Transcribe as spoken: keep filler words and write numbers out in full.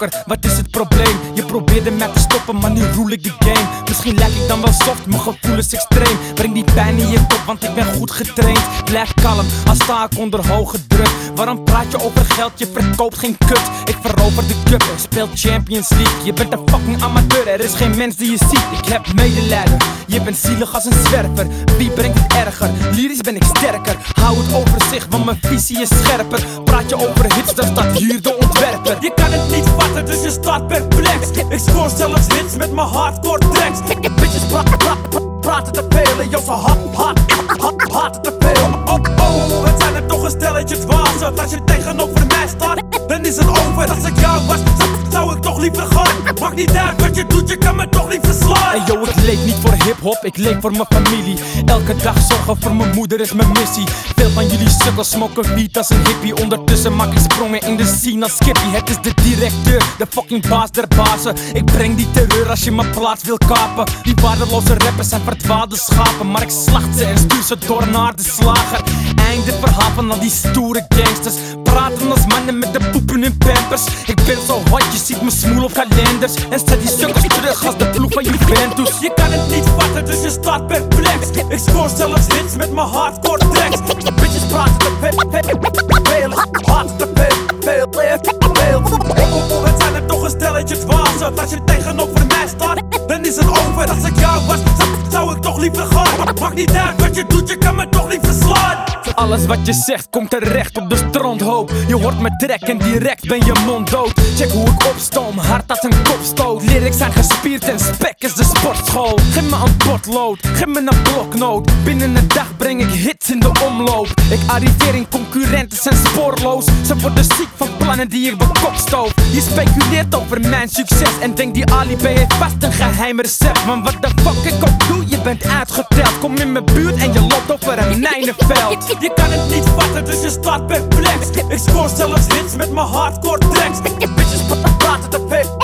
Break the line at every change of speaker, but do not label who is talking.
joker, wat is het probleem? Je probeerde mij te stoppen, maar nu roel ik de game. Misschien lijk ik dan wel soft, mijn gevoel is extreem. Breng die pijn in je kop, want ik ben goed getraind. Blijf kalm, als sta ik onder hoge druk. Waarom praat je over geld, je verkoopt geen kut. Ik verover de cup en speel Champions League. Je bent een fucking amateur, er is geen mens die je ziet. Ik heb medelijden, je bent zielig als een zwerver. Wie brengt het erger? Lyrisch ben ik sterker. Hou het overzicht, want mijn visie is scherper. Praat je over hits, dan staat hier de ontwerper. Je kan het niet vatten, dus je staat perplex. Ik scoor zelfs hits met mijn hardcore tracks. Bitches praten, praten, praten te veel. En jou zo hard, hard, hard, hard te veel. Oh, oh, het zijn er toch een stelletje dwazen. Als je tegenover mij staat, dan is het over. Als ik jou was, zou ik toch liever gaan. Maakt niet uit wat je doet, je kan me toch niet verslaan. En yo, ik leef niet voor hip-hop, ik leef voor mijn familie. Elke dag zorgen voor mijn moeder is mijn missie. Veel van jullie sukkels smoken wiet als een hippie. Ondertussen maak ik sprongen in de scene als Skippy. Het is de directeur, de fucking baas der bazen. Ik breng die terreur als je mijn plaats wil kapen. Die waardeloze rappers zijn verdwaalde schapen. Maar ik slacht ze en stuur ze door naar de slager. Einde verhaal van al die stoere gangsters. Praten als mannen met de poepen in pampers. Ik ben zo hot, je ziet me smoel op kalenders. En zet die sukkels terug als de ploeg van Juventus. Je kan het niet vatten, dus je staat perplex. Ik scoor zelfs hits met mijn hardcore tracks. Bitches praten te veel, praten te veel, veel, veel. Het zijn er toch een stelletje dwazen. Als je tegenover mij staat, dan is het over. Als ik jou was, zou ik toch liever gaan. Maakt niet uit wat je doet, je kan me toch niet verslaan. Alles wat je zegt komt terecht op de strandhoop. Je hoort me trekken en direct ben je mond dood. Check hoe ik opstoom, hard als een kopstoot. Lyrics zijn gespierd en spek is de sportschool. Geef me een potlood, geef me een bloknoot. Binnen een dag breng ik hits in de omloop. Ik arriveer in concurrenten zijn spoorloos. Ze worden ziek van plannen die ik bekokstoof. Je speculeert over mijn succes en denkt die alibi heeft vast een geheim recept. Want wat de fuck ik ook doe, je bent uitgeteld. Kom in mijn buurt en je loopt over een mijnenveld. Je kan het niet vatten, dus je staat perplex. Ik scoor zelfs hits met mijn hardcore tracks. Bitches praten te veel.